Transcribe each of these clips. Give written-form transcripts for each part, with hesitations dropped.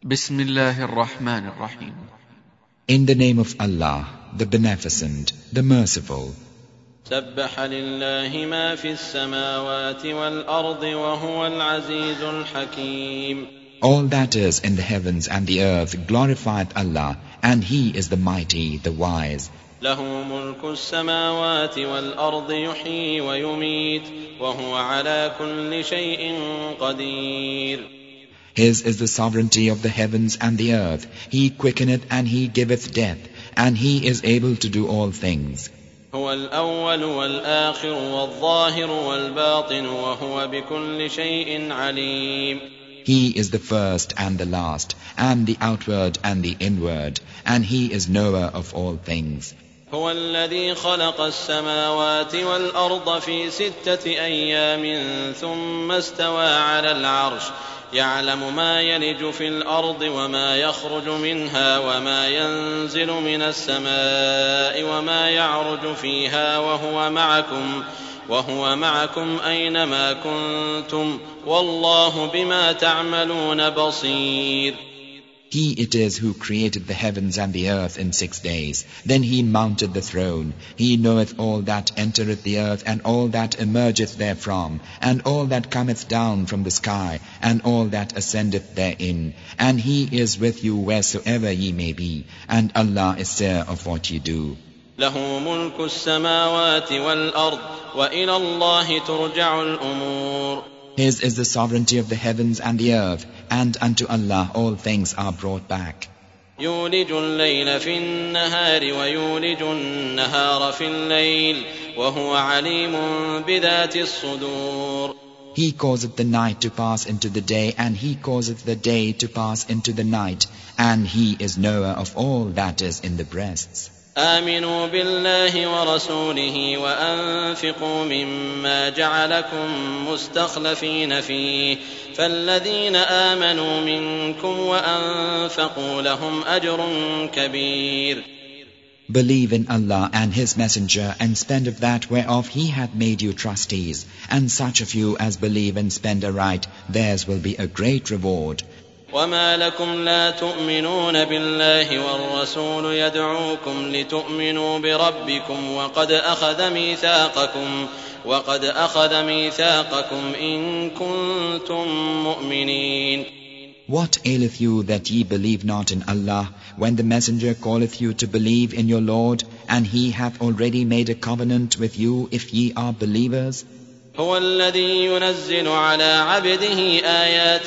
بسم الله الرحمن الرحيم. In the name of Allah, the Beneficent, the Merciful. سبح لله ما في السماوات والأرض وهو العزيز الحكيم. All that is in the heavens and the earth glorifieth Allah, and He is the Mighty, the Wise. له ملك السماوات والأرض يحيي ويميت وهو على كل شيء قدير. His is the sovereignty of the heavens and the earth. He quickeneth and He giveth death, and He is able to do all things. هو الأول والآخر والظاهر والباطن وهو بكل شيء عليم. He is the first and the last, and the outward and the inward, and He is knower of all things. هو الذي خلق السماوات والأرض في 6 أيام ثم استوى على العرش يعلم ما يلج في الأرض وما يخرج منها وما ينزل من السماء وما يعرج فيها وهو معكم أينما كنتم والله بما تعملون بصير. He it is who created the heavens and the earth in 6 days. Then He mounted the throne. He knoweth all that entereth the earth, and all that emergeth therefrom, and all that cometh down from the sky, and all that ascendeth therein. And He is with you wheresoever ye may be, and Allah is seer of what ye do. له ملك السماوات والأرض وإلى الله ترجع الأمور. His is the sovereignty of the heavens and the earth, and unto Allah all things are brought back. يولج الليل في النهار ويولج النهار في الليل وهو عليم بذات الصدور. He causeth the night to pass into the day, and He causeth the day to pass into the night, and He is knower of all that is in the breasts. آمنوا بالله ورسوله وأنفقوا مما جعلكم مستخلفين فيه فالذين آمنوا منكم وأنفقوا لهم أجر كبير. Believe in Allah and His Messenger, and spend of that whereof He hath made you trustees, and such of you as believe and spend aright, theirs will be a great reward. وما لكم لا تؤمنون بالله والرسول يدعوكم لتؤمنوا بربكم وقد أخذ ميثاقكم إن كنتم مؤمنين. What aileth you that ye believe not in Allah, when the Messenger calleth you to believe in your Lord, and He hath already made a covenant with you if ye are believers? هو الذي ينزل على عبده آيات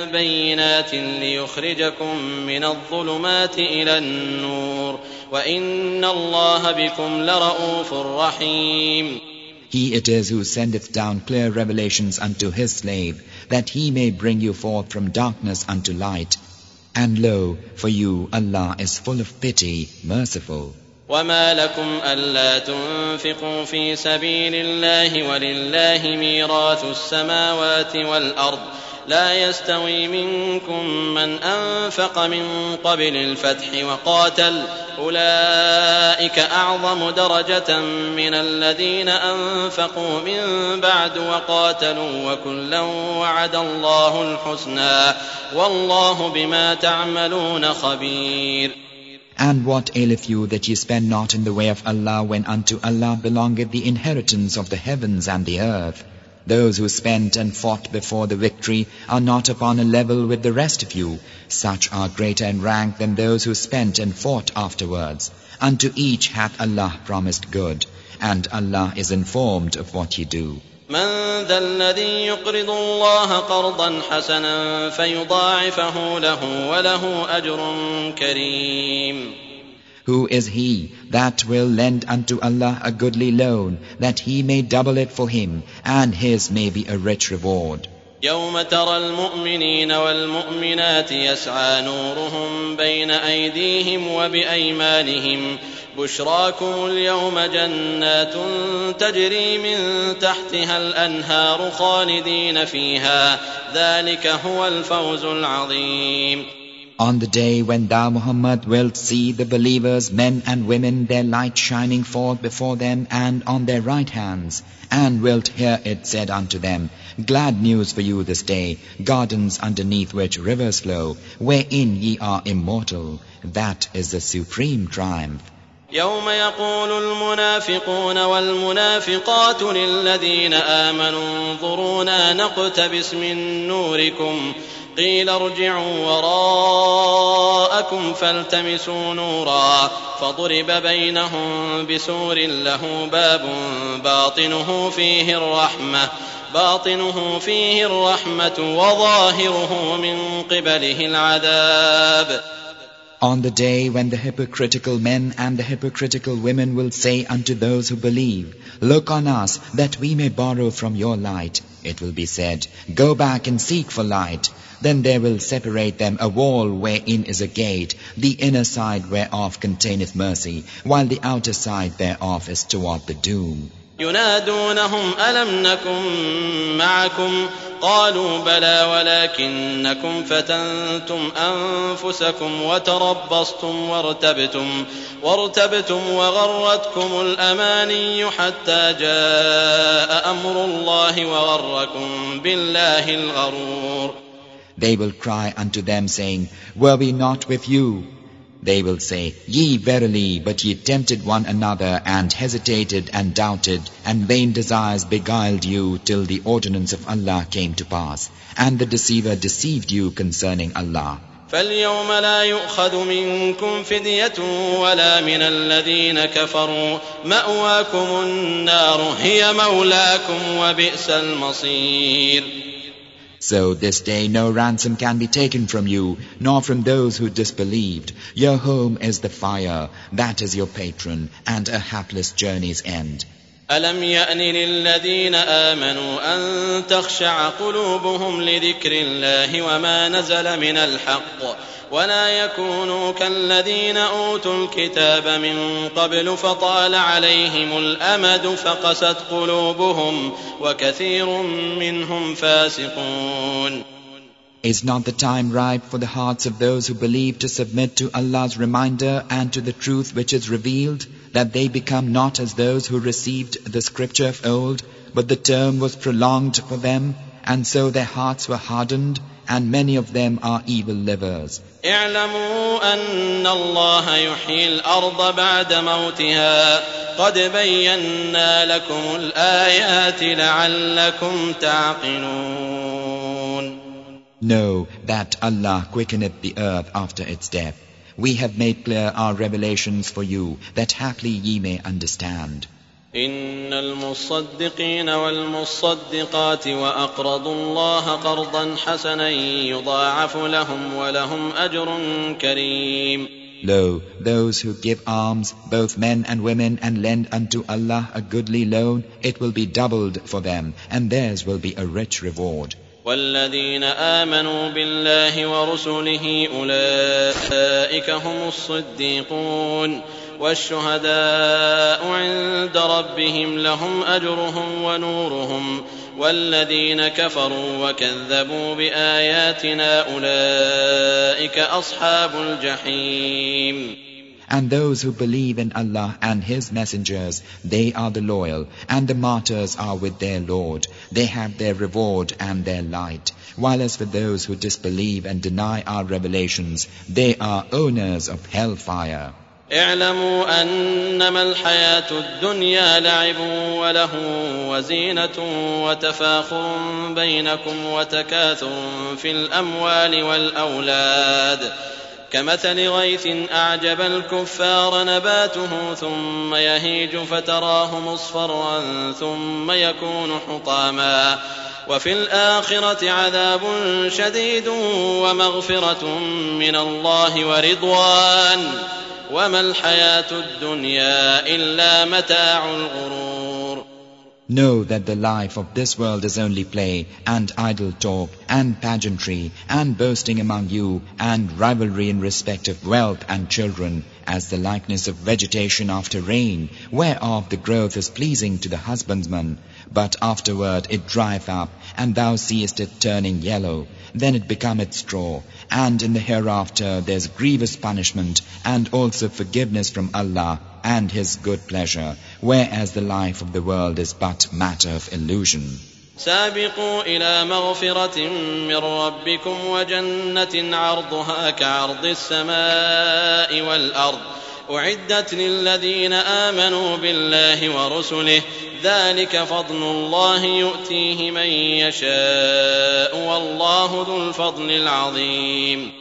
بينات ليخرجكم من الظلمات إلى النور وإن الله بكم لرؤوف رحيم. He it is who sendeth down clear revelations unto His slave, that He may bring you forth from darkness unto light. And lo, for you Allah is full of pity, merciful. وما لكم ألا تنفقوا في سبيل الله ولله ميراث السماوات والأرض لا يستوي منكم من أنفق من قبل الفتح وقاتل أولئك أعظم درجة من الذين أنفقوا من بعد وقاتلوا وكلا وعد الله الحسنى والله بما تعملون خبير. And what aileth you that ye spend not in the way of Allah, when unto Allah belongeth the inheritance of the heavens and the earth? Those who spent and fought before the victory are not upon a level with the rest of you. Such are greater in rank than those who spent and fought afterwards. Unto each hath Allah promised good, and Allah is informed of what ye do. من ذا الذي يقرض الله قرضا حسنا فيضاعفه له وله أجر كريم. Who is he that will lend unto Allah a goodly loan, that He may double it for him, and his may be a rich reward? يوم ترى المؤمنين والمؤمنات يسعى نورهم بين أيديهم وبأيمانهم بشراكم اليوم جنات تجري من تحتها الأنهار خالدين فيها ذلك هو الفوز العظيم. On the day when thou, Muhammad, wilt see the believers, men and women, their light shining forth before them and on their right hands, and wilt hear it said unto them, Glad news for you this day, gardens underneath which rivers flow, wherein ye are immortal. That is the supreme triumph. يوم يقول المنافقون والمنافقات للذين آمنوا انظرونا نقتبس من نوركم قيل ارجعوا وراءكم فالتمسوا نورا فضرب بينهم بسور له باب باطنه فيه الرحمة وظاهره من قبله العذاب. On the day when the hypocritical men and the hypocritical women will say unto those who believe, Look on us, that we may borrow from your light. It will be said, Go back and seek for light. Then there will separate them a wall wherein is a gate, the inner side whereof containeth mercy, while the outer side thereof is toward the doom. ينادونهم ألم نكن معكم قالوا بلى ولكنكم فتنتم أنفسكم وتربصتم وارتبتم وغرتكم الأماني حتى جاء أمر الله وغركم بالله الغرور. They will cry unto them, saying, Were we not with you? They will say, Ye verily, but ye tempted one another, and hesitated and doubted, and vain desires beguiled you, till the ordinance of Allah came to pass, and the deceiver deceived you concerning Allah. فاليوم لا يؤخذ منكم فدية ولا من الذين كفروا مأواكم النار هي مولاكم وبئس المصير. So this day no ransom can be taken from you, nor from those who disbelieved. Your home is the fire, that is your patron, and a hapless journey's end. ألم يأن للذين آمنوا أن تخشع قلوبهم لذكر الله وما نزل من الحق ولا يكونوا كالذين أوتوا الكتاب من قبل فطال عليهم الأمد فقست قلوبهم وكثير منهم فاسقون. Is not the time ripe for the hearts of those who believe to submit to Allah's reminder and to the truth which is revealed, that they become not as those who received the scripture of old, but the term was prolonged for them, and so their hearts were hardened, and many of them are evil livers. اعلموا أن الله يحيي الأرض بعد موتها قد بينا لكم الآيات لعلكم تعقلون. Know that Allah quickeneth the earth after its death. We have made clear our revelations for you, that haply ye may understand. إن المصدقين والمصدقات وأقرضوا الله قرضا حسنا يضاعف لهم ولهم أجر كريم. Lo, those who give alms, both men and women, and lend unto Allah a goodly loan, it will be doubled for them, and theirs will be a rich reward. والذين آمنوا بالله ورسله أولئك هم الصديقون والشهداء عند ربهم لهم أجرهم ونورهم والذين كفروا وكذبوا بآياتنا أولئك أصحاب الجحيم. And those who believe in Allah and His messengers, they are the loyal, and the martyrs are with their Lord. They have their reward and their light. While as for those who disbelieve and deny our revelations, they are owners of hellfire. اعلموا أنما الحياة الدنيا لعب وله وزينة وتفاخر بينكم وتكاثر في الأموال والأولاد كمثل غيث أعجب الكفار نباته ثم يهيج فتراه مصفرا ثم يكون حطاما وفي الآخرة عذاب شديد ومغفرة من الله ورضوان وما الحياة الدنيا إلا متاع الغرور. Know that the life of this world is only play, and idle talk, and pageantry, and boasting among you, and rivalry in respect of wealth and children, as the likeness of vegetation after rain, whereof the growth is pleasing to the husbandman. But afterward it drieth up, and thou seest it turning yellow. Then it becometh straw, and in the hereafter there's grievous punishment, and also forgiveness from Allah and His good pleasure, whereas the life of the world is but matter of illusion. سابقوا إلى مغفرة من ربكم وجنة عرضها كعرض السماء والأرض أعدت للذين آمنوا بالله ورسله ذلك فضل الله يؤتيه من يشاء والله ذو الفضل العظيم.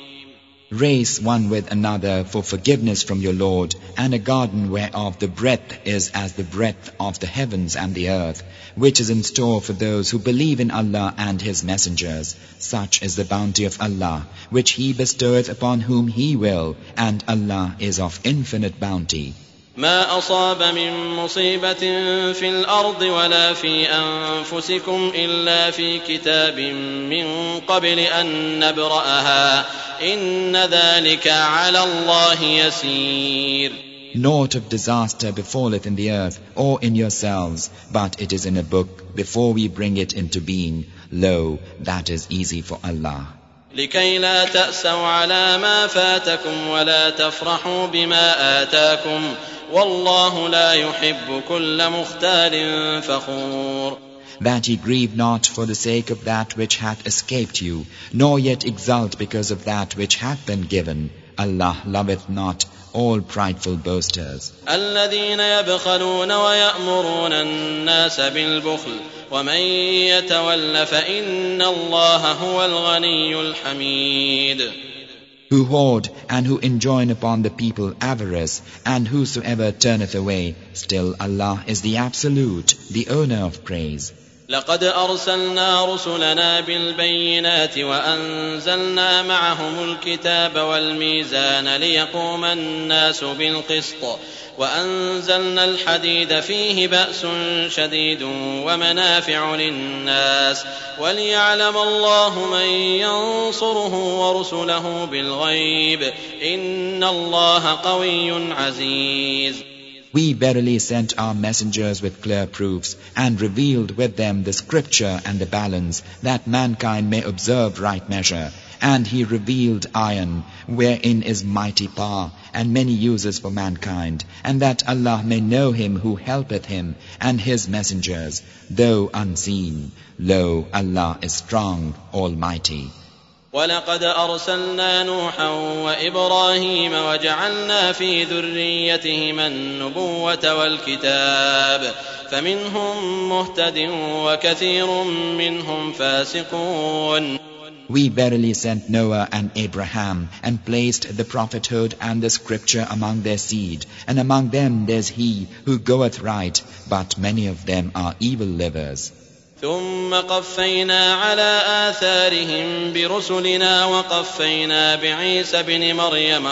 Race one with another for forgiveness from your Lord, and a garden whereof the breadth is as the breadth of the heavens and the earth, which is in store for those who believe in Allah and His messengers. Such is the bounty of Allah, which He bestoweth upon whom He will, and Allah is of infinite bounty. ما أصاب من مصيبة في الأرض ولا في أنفسكم إلا في كتاب من قبل أن نبرأها إن ذلك على الله يسير. Naught of disaster befalleth in the earth or in yourselves, but it is in a book before we bring it into being. Lo, that is easy for Allah. لكي لا تأسوا على ما فاتكم ولا تفرحوا بما آتاكم والله لا يحب كل مختال فخور. That ye grieve not for the sake of that which hath escaped you, nor yet exult because of that which hath been given. Allah loveth not all prideful boasters. الذين يبخلون ويأمرون الناس بالبخل ومن يتول فإن الله هو الغني الحميد. Who hoard and who enjoin upon the people avarice, and whosoever turneth away, still Allah is the absolute, the owner of praise. لقد أرسلنا رسلنا بالبينات وأنزلنا معهم الكتاب والميزان ليقوم الناس بالقسط وأنزلنا الحديد فيه بأس شديد ومنافع للناس وليعلم الله من ينصره ورسله بالغيب إن الله قوي عزيز. We verily sent our messengers with clear proofs, and revealed with them the scripture and the balance, that mankind may observe right measure. And He revealed iron, wherein is mighty power, and many uses for mankind, and that Allah may know Him who helpeth Him, and His messengers, though unseen. Lo, Allah is strong, almighty. ولقد أرسلنا نوحا وإبراهيم وجعلنا في ذريتهما النبوة والكتاب فمنهم مهتد وكثير منهم فاسقون. We verily sent Noah and Abraham, and placed the prophethood and the scripture among their seed, and among them there's he who goeth right, but many of them are evil livers. ثم قفينا على آثارهم برسلنا وقفينا بعيسى بن مريم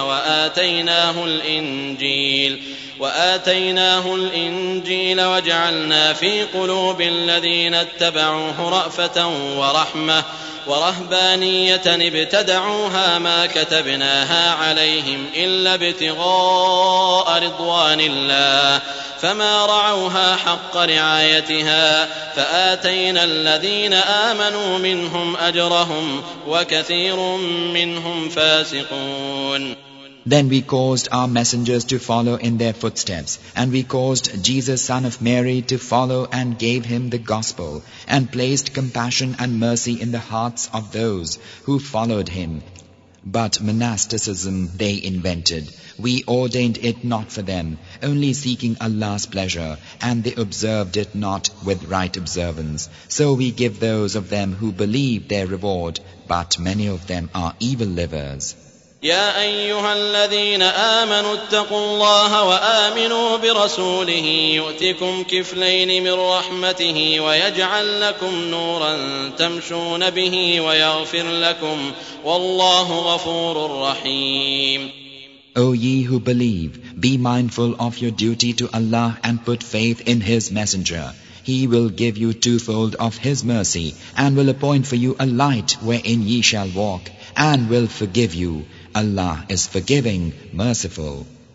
وآتيناه الإنجيل وجعلنا في قلوب الذين اتبعوه رأفة ورحمة ورهبانية ابتدعوها ما كتبناها عليهم إلا ابتغاء رضوان الله فما رعوها حق رعايتها فآتينا الذين آمنوا منهم أجرهم وكثير منهم فاسقون. Then we caused our messengers to follow in their footsteps, and we caused Jesus son of Mary to follow and gave him the gospel, and placed compassion and mercy in the hearts of those who followed him. But monasticism they invented. We ordained it not for them, only seeking Allah's pleasure, and they observed it not with right observance. So we give those of them who believe their reward, but many of them are evil livers. يا أيها الذين آمنوا اتقوا الله وآمنوا برسوله يؤتكم كفلين من رحمته ويجعل لكم نورا تمشون به ويغفر لكم والله غفور رحيم. O ye who believe, be mindful of your duty to Allah and put faith in His messenger. He will give you twofold of His mercy, and will appoint for you a light wherein ye shall walk, and will forgive you. Allah is forgiving, merciful.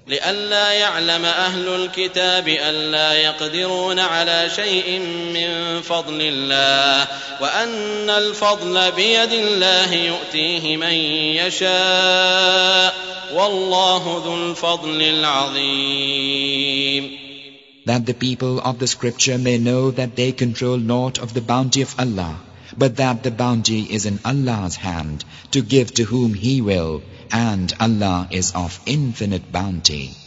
لئلا يعلم أهل الكتاب ألا يقدرون على شيء من فضل الله وأن الفضل بيد الله يؤتيه من يشاء والله ذو الفضل العظيم. That the people of the scripture may know that they control naught of the bounty of Allah, but that the bounty is in Allah's hand to give to whom He will, and Allah is of infinite bounty.